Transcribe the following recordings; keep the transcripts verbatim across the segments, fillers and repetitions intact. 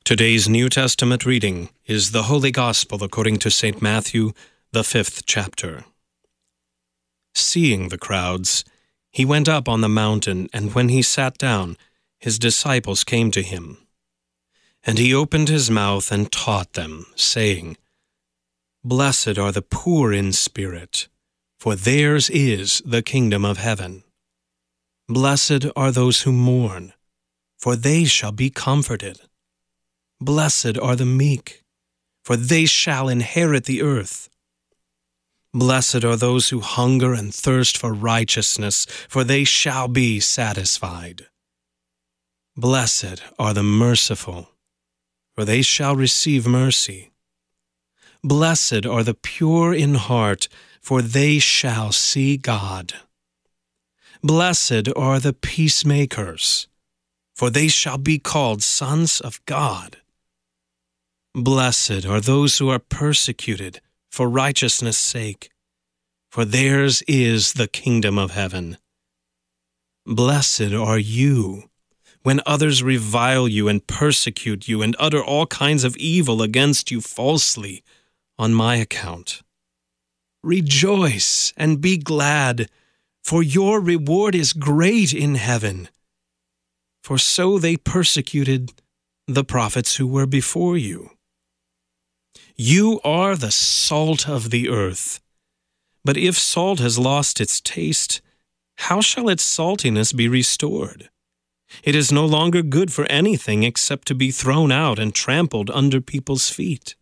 Today's New Testament reading is the Holy Gospel according to Saint Matthew, the fifth chapter. Seeing the crowds, he went up on the mountain, and when he sat down, his disciples came to him. And he opened his mouth and taught them, saying, Blessed are the poor in spirit, for theirs is the kingdom of heaven. Blessed are those who mourn, for they shall be comforted. Blessed are the meek, for they shall inherit the earth. Blessed are those who hunger and thirst for righteousness, for they shall be satisfied. Blessed are the merciful, for they shall receive mercy. Blessed are the pure in heart, for they shall see God. Blessed are the peacemakers, for they shall be called sons of God. Blessed are those who are persecuted for righteousness' sake, for theirs is the kingdom of heaven. Blessed are you, when others revile you and persecute you and utter all kinds of evil against you falsely on my account. Rejoice and be glad, for your reward is great in heaven. For so they persecuted the prophets who were before you. You are the salt of the earth. But if salt has lost its taste, how shall its saltiness be restored? It is no longer good for anything except to be thrown out and trampled under people's feet.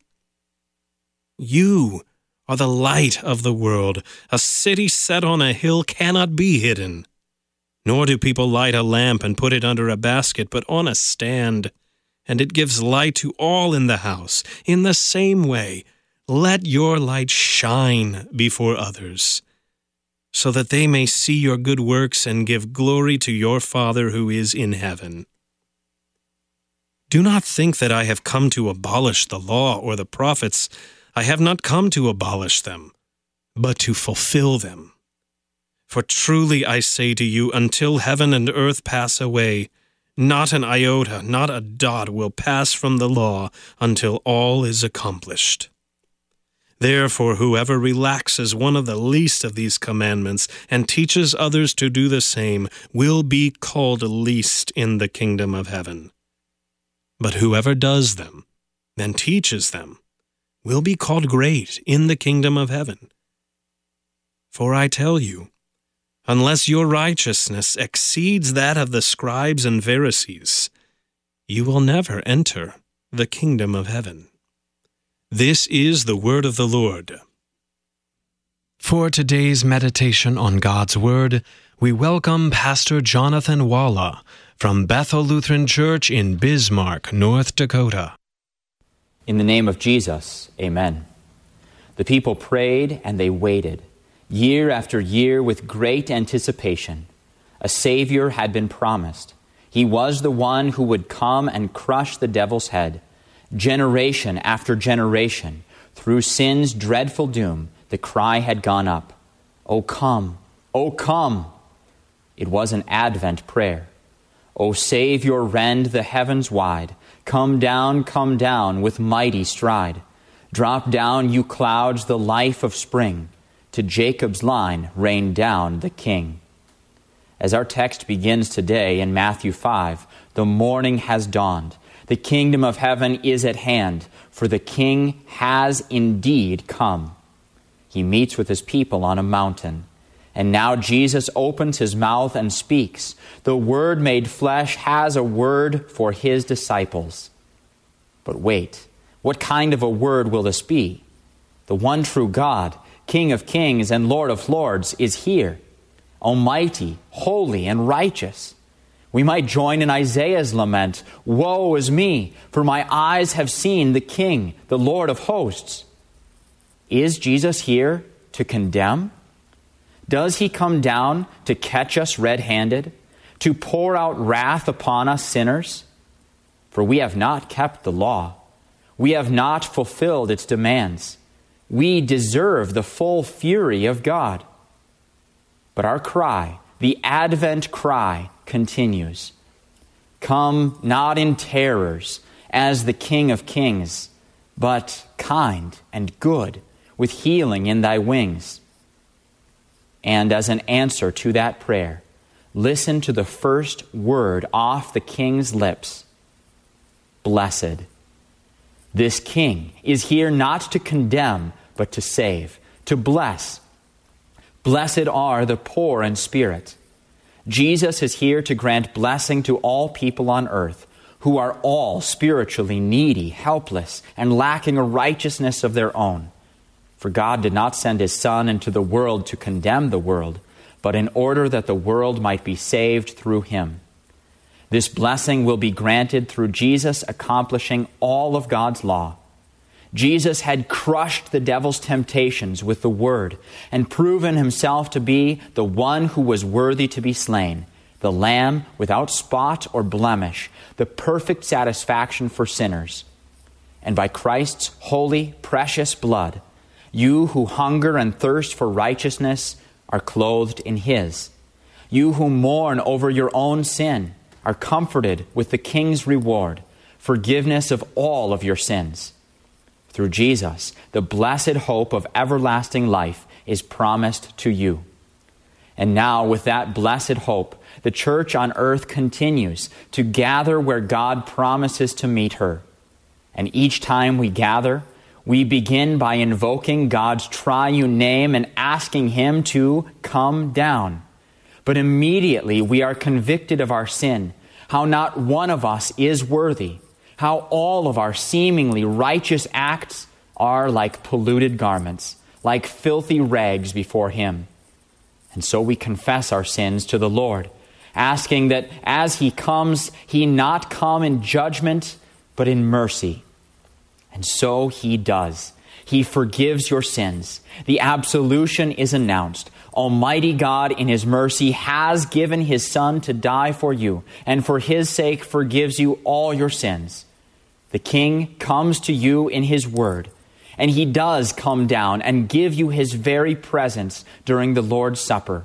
You are the light of the world. A city set on a hill cannot be hidden. Nor do people light a lamp and put it under a basket, but on a stand, and it gives light to all in the house. In the same way, let your light shine before others, so that they may see your good works and give glory to your Father who is in heaven. Do not think that I have come to abolish the law or the prophets. I have not come to abolish them, but to fulfill them. For truly I say to you, until heaven and earth pass away, not an iota, not a dot will pass from the law until all is accomplished. Therefore, whoever relaxes one of the least of these commandments and teaches others to do the same will be called least in the kingdom of heaven. But whoever does them and teaches them will be called great in the kingdom of heaven. For I tell you, unless your righteousness exceeds that of the scribes and Pharisees, you will never enter the kingdom of heaven. This is the word of the Lord. For today's meditation on God's Word, we welcome Pastor Jonathan Walla from Bethel Lutheran Church in Bismarck, North Dakota. In the name of Jesus, amen. The people prayed and they waited. Year after year, with great anticipation, a Savior had been promised. He was the one who would come and crush the devil's head. Generation after generation, through sin's dreadful doom, the cry had gone up, "O come, O come!" It was an Advent prayer. "O Savior, rend the heavens wide. Come down, come down with mighty stride. Drop down, you clouds, the life of spring. To Jacob's line, rain down the King." As our text begins today in Matthew five, the morning has dawned. The kingdom of heaven is at hand, for the King has indeed come. He meets with his people on a mountain. And now Jesus opens his mouth and speaks. The Word made flesh has a word for his disciples. But wait, what kind of a word will this be? The one true God, King of kings and Lord of lords, is here, almighty, holy, and righteous. We might join in Isaiah's lament, "Woe is me, for my eyes have seen the King, the Lord of hosts." Is Jesus here to condemn? Does he come down to catch us red-handed, to pour out wrath upon us sinners? For we have not kept the law. We have not fulfilled its demands. We deserve the full fury of God. But our cry, the Advent cry, continues. Come not in terrors as the King of kings, but kind and good, with healing in thy wings. And as an answer to that prayer, listen to the first word off the King's lips: blessed. This King is here not to condemn, but to save, to bless. Blessed are the poor in spirit. Jesus is here to grant blessing to all people on earth, who are all spiritually needy, helpless, and lacking a righteousness of their own. For God did not send his Son into the world to condemn the world, but in order that the world might be saved through him. This blessing will be granted through Jesus accomplishing all of God's law. Jesus had crushed the devil's temptations with the word and proven himself to be the one who was worthy to be slain, the Lamb without spot or blemish, the perfect satisfaction for sinners. And by Christ's holy, precious blood, you who hunger and thirst for righteousness are clothed in his. You who mourn over your own sin are comforted with the King's reward, forgiveness of all of your sins. Through Jesus, the blessed hope of everlasting life is promised to you. And now, with that blessed hope, the church on earth continues to gather where God promises to meet her. And each time we gather, we begin by invoking God's triune name and asking him to come down. But immediately we are convicted of our sin, how not one of us is worthy, how all of our seemingly righteous acts are like polluted garments, like filthy rags before him. And so we confess our sins to the Lord, asking that as he comes, he not come in judgment, but in mercy. And so he does. He forgives your sins. The absolution is announced. Almighty God, in his mercy, has given his Son to die for you, and for his sake forgives you all your sins. The King comes to you in his word, and he does come down and give you his very presence during the Lord's Supper.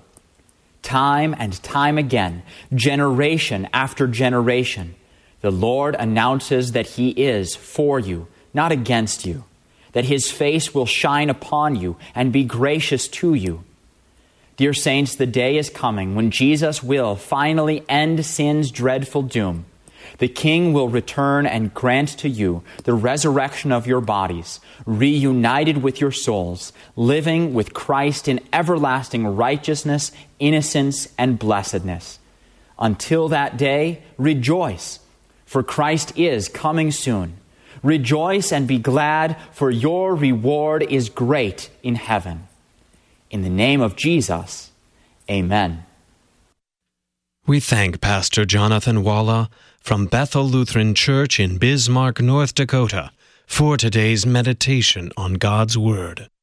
Time and time again, generation after generation, the Lord announces that he is for you, not against you, that his face will shine upon you and be gracious to you. Dear saints, the day is coming when Jesus will finally end sin's dreadful doom. The King will return and grant to you the resurrection of your bodies, reunited with your souls, living with Christ in everlasting righteousness, innocence, and blessedness. Until that day, rejoice, for Christ is coming soon. Rejoice and be glad, for your reward is great in heaven. In the name of Jesus, amen. We thank Pastor Jonathan Walla from Bethel Lutheran Church in Bismarck, North Dakota, for today's meditation on God's Word.